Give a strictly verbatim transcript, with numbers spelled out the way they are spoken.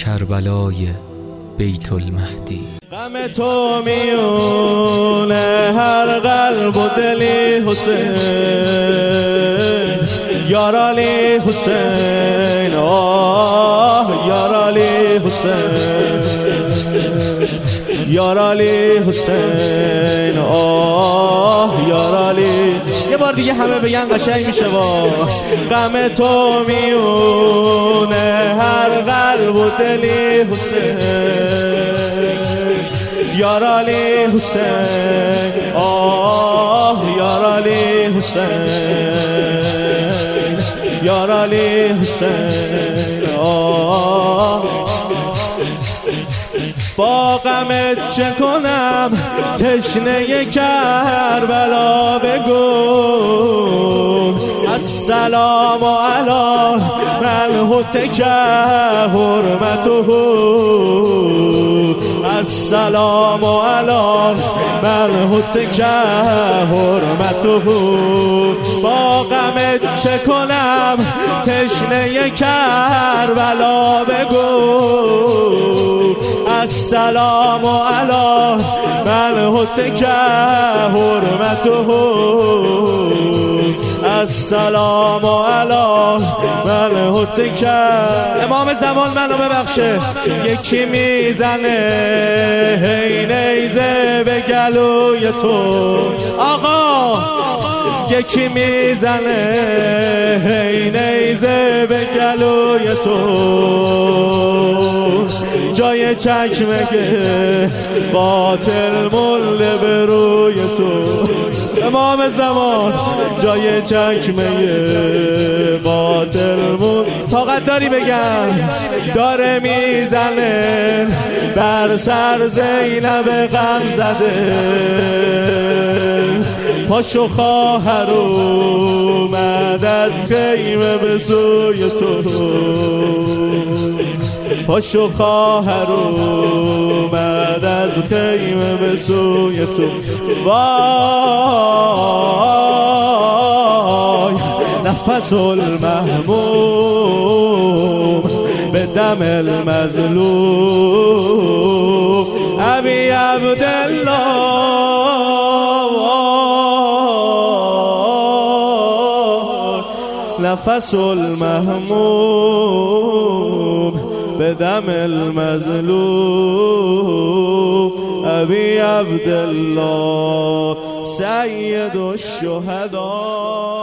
کربلای بیت المهدی. غم تو میونه هر قلب و دلی حسین، یار علی حسین، آه یار علی حسین، یار علی حسین، آه یار علی. یه بار دیگه همه بگن قشنگ میشه. با غم تو میونه هر قلب و دلی حسین، یار علی حسین، آه یار علی حسین، یار علی حسین، آه. با غمت چه کنم تشنه کربلا، بگو السلام علی من هتک حرمته، السلام علی من هتک حرمته. با غمت چه کنم تشنه کربلا، بگو السلام علی من هتک حرمته، السلام علی من هتک. امام زمان منو ببخشه. یکی میزنه هی نیزه به گلوی تو، آقا یکی میزنه هی نیزه به گلوی تو، جای چکمه قاتل مله به روی تو. امام زمان جای چکمه قاتل مل. طاقت داری بگم داره میزنه بر سر زینب غم زده، پاشو خواهر اومد از خیمه به سوی تو، پاشو خواهر اومد از خیمه به سوی تو. وای نفس المهموم به دم المظلوم ابی عبدالله، نفس المهموم به دم المظلوم ابی عبدالله سید الشهدا.